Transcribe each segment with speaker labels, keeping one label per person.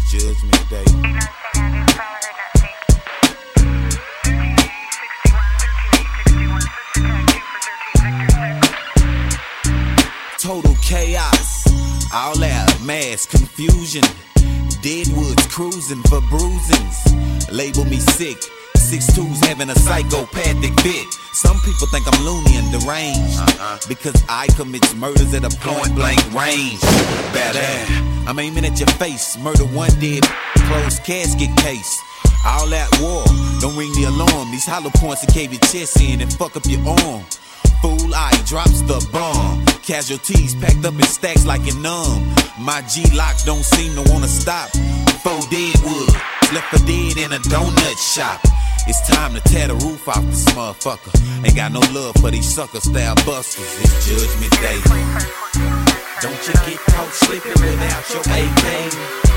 Speaker 1: Judgment Day. Total chaos, all out mass confusion. Deadwoods cruising for bruisings. Label me sick. 6'2's having a psychopathic fit. Some people think I'm loony and deranged because I commit murders at a point blank range. Badass, I'm aiming at your face. Murder one dead, closed casket case. All that war, don't ring the alarm. These hollow points will cave your chest in and fuck up your arm. Fool eye drops the bomb. Casualties packed up in stacks like you're numb. My G-lock don't seem to wanna stop. 4 deadwood, left for dead in a donut shop. It's time to tear the roof off this motherfucker. Ain't got no love for these sucker style busters. It's Judgment Day. Don't you get caught slipping without your AK.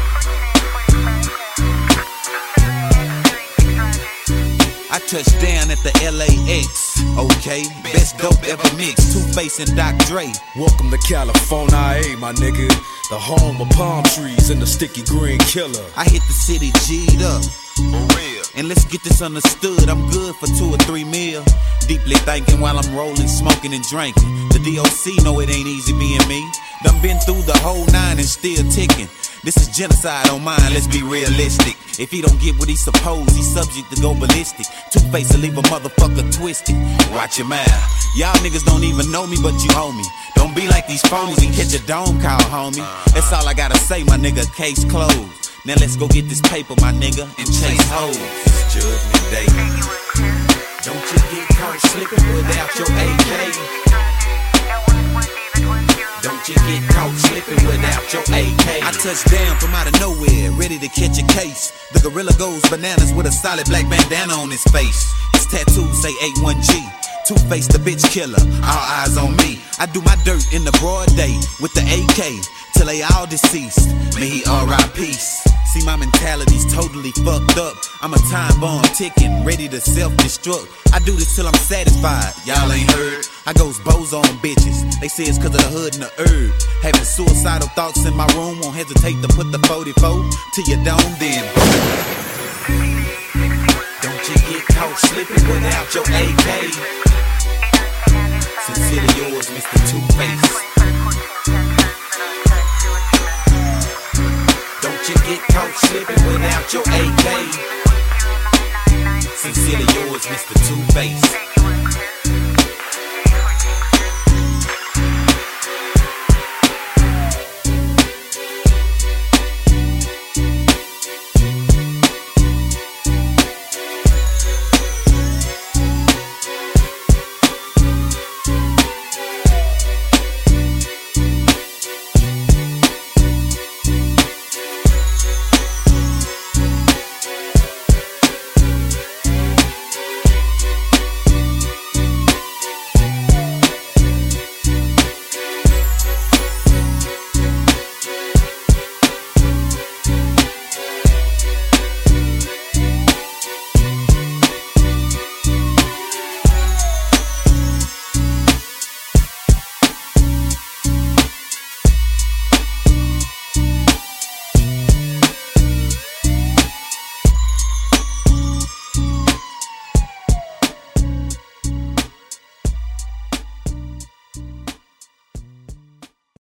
Speaker 1: I touched down at the LAX, okay? Best dope ever mixed, Two-Face and Dr. Dre.
Speaker 2: Welcome to California, hey, my nigga. The home of palm trees and the sticky green killer.
Speaker 1: I hit the city G'd up, for real. And let's get this understood, I'm good for 2 or 3 meal. Deeply thinking while I'm rolling, smoking and drinking. The DOC know it ain't easy being me. Done been through the whole 9 and still ticking. This is genocide on mine, let's be realistic. If he don't get what he's supposed, he's subject to go ballistic. Two-Face will leave a motherfucker twisted. Watch your mouth. Y'all niggas don't even know me, but you owe me. Don't be like these phonies and catch a dome call, homie. That's all I gotta say, my nigga, case closed. Now let's go get this paper, my nigga, and chase hoes. It's Judgment Day. Don't you get caught slipping without your AK. Don't you get caught slipping without your AK. I touch down from out of nowhere, ready to catch a case. The gorilla goes bananas with a solid black bandana on his face. His tattoos say 81G. Two-Face the bitch killer, all eyes on me. I do my dirt in the broad day with the AK till they all deceased. May he R.I.P. See, my mentality's totally fucked up. I'm a time bomb ticking, ready to self-destruct. I do this till I'm satisfied, y'all ain't heard. I goes bozo on bitches, they say it's cause of the hood and the herb. Having suicidal thoughts in my room, won't hesitate to put the 44 to your dome, then boom. Don't you get caught slipping without your AK. Sincerely yours, Mr. Two-Face. Don't you get caught slipping without your AK. Sincerely yours, Mr. Two-Face.